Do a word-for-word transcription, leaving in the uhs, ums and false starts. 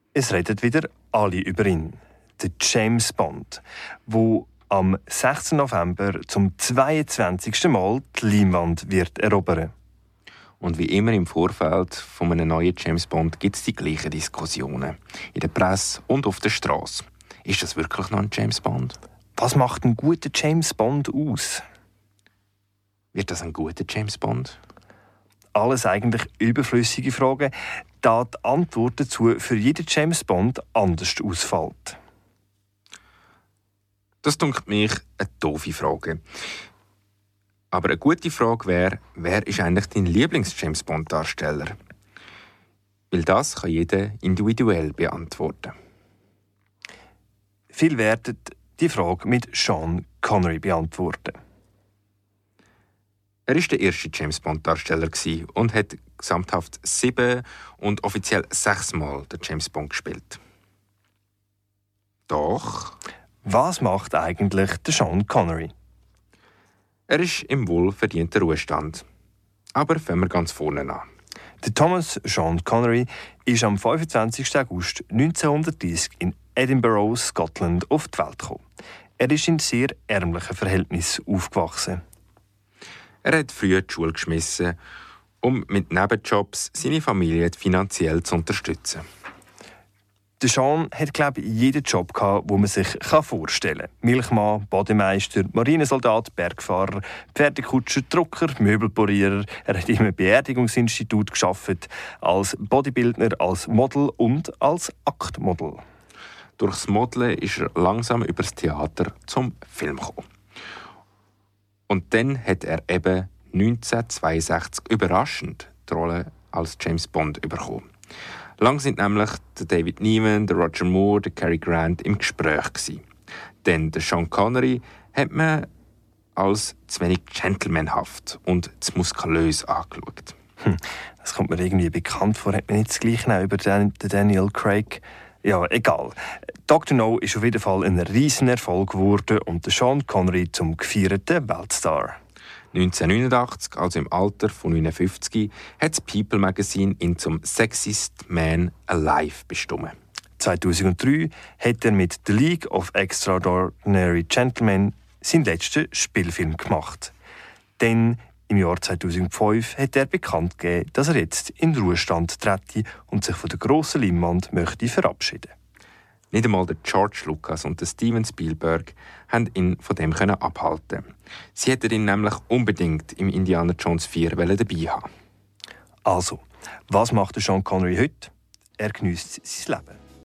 Es reden wieder alle über ihn. Der James Bond, der am sechzehnten November zum zweiundzwanzigsten Mal die Leinwand wird erobern. Und wie immer im Vorfeld von einem neuen James Bond gibt es die gleichen Diskussionen. In der Presse und auf der Straße. Ist das wirklich noch ein James Bond? Was macht ein guter James Bond aus? Wird das ein guter James Bond? Alles eigentlich überflüssige Fragen, da die Antwort dazu für jeden James Bond anders ausfällt. Das dünkt mich eine doofe Frage. Aber eine gute Frage wäre, wer ist eigentlich dein Lieblings-James Bond-Darsteller? Weil das kann jeder individuell beantworten. Viele werden die Frage mit Sean Connery beantworten. Er war der erste James Bond-Darsteller und hat gesamthaft sieben und offiziell sechsmal den James Bond gespielt. Doch... Was macht eigentlich der Sean Connery? Er ist im wohlverdienten Ruhestand. Aber fangen wir ganz vorne an. Der Thomas Sean Connery ist am fünfundzwanzigsten August neunzehnhundertdreißig in Edinburgh, Scotland, auf die Welt gekommen. Er ist in sehr ärmlichen Verhältnissen aufgewachsen. Er hat früh die Schule geschmissen, um mit Nebenjobs seine Familie finanziell zu unterstützen. Der Sean hat, glaube ich, jeden Job gehabt, den man sich vorstellen kann. Milchmann, Bademeister, Marinesoldat, Bergfahrer, Pferdekutscher, Drucker, Möbelporierer. Er hat im Beerdigungsinstitut gearbeitet, als Bodybuilder, als Model und als Aktmodel. Durchs Modeln ist er langsam über das Theater zum Film gekommen. Und dann hat er eben neunzehnhundertzweiundsechzig überraschend die Rolle als James Bond bekommen. Lang sind nämlich der David Niven, der Roger Moore, der Cary Grant im Gespräch gewesen. Denn der Sean Connery hat man als zu wenig gentlemanhaft und zu muskulös angeschaut. Hm, das kommt mir irgendwie bekannt vor. Hat man nicht das Gleiche auch über den Daniel Craig? Ja, egal. Doktor No ist auf jeden Fall ein riesen Erfolg geworden und der Sean Connery zum gefeierten Weltstar. neunzehnhundertneunundachtzig, also im Alter von neunundfünfzig, hat das People Magazine ihn zum Sexiest Man Alive bestimmt. zweitausenddrei hat er mit The League of Extraordinary Gentlemen seinen letzten Spielfilm gemacht. Dann im Jahr zweitausendfünf hat er bekannt gegeben, dass er jetzt in den Ruhestand trete und sich von der grossen Leinwand möchte verabschieden. Nicht einmal der George Lucas und der Steven Spielberg haben ihn von dem abhalten. Sie hätten ihn nämlich unbedingt im Indiana Jones vier dabei haben. Also, was macht der Sean Connery heute? Er geniesst sein Leben.